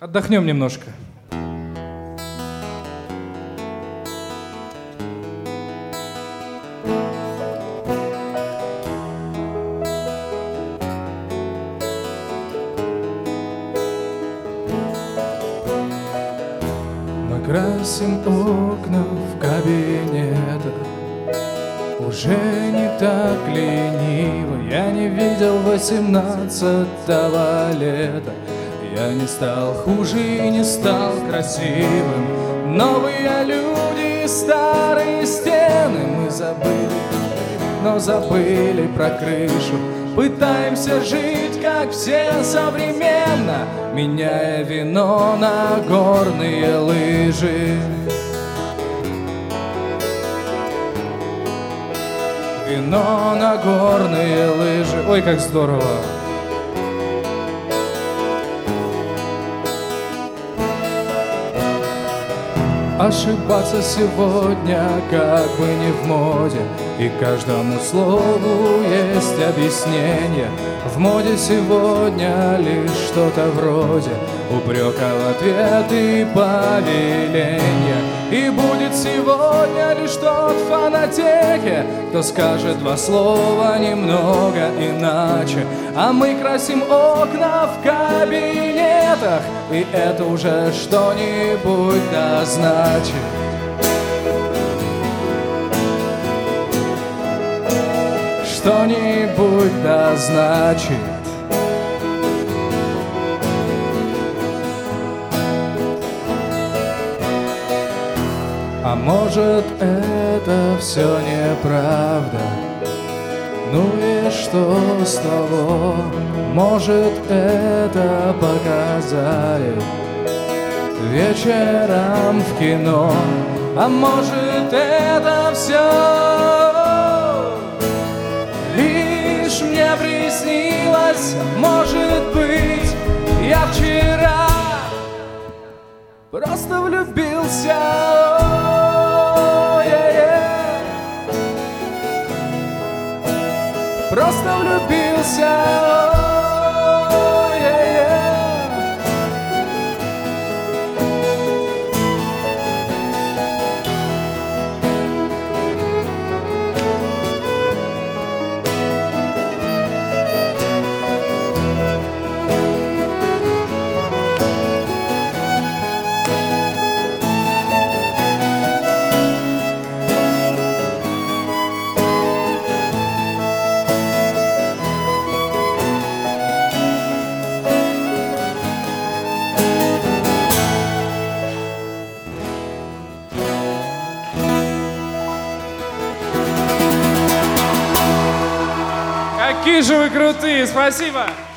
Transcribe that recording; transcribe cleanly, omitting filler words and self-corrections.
Отдохнем немножко. Мы красим окна в кабинетах, уже не так лениво. Я не видел 18-го лета. Я не стал хуже и не стал красивым. Новые люди, старые стены. Мы забыли, но забыли про крышу. Пытаемся жить, как все современно, меняя вино на горные лыжи. Вино на горные лыжи. Ой, как здорово! Ошибаться сегодня как бы не в моде, и каждому слову есть объяснение. В моде сегодня лишь что-то вроде упрека в ответ и повеления. И будет сегодня лишь тот в фонотеке, кто скажет два слова немного иначе. А мы красим окна в кабинетах, и это уже что-нибудь да значит. Что-нибудь да значит. А может, это все неправда? Ну и что с того? Может, это показали вечером в кино? А может, это все лишь мне приснилось? Может быть, я вчера просто влюбился. Просто влюбился. Какие же вы крутые, спасибо!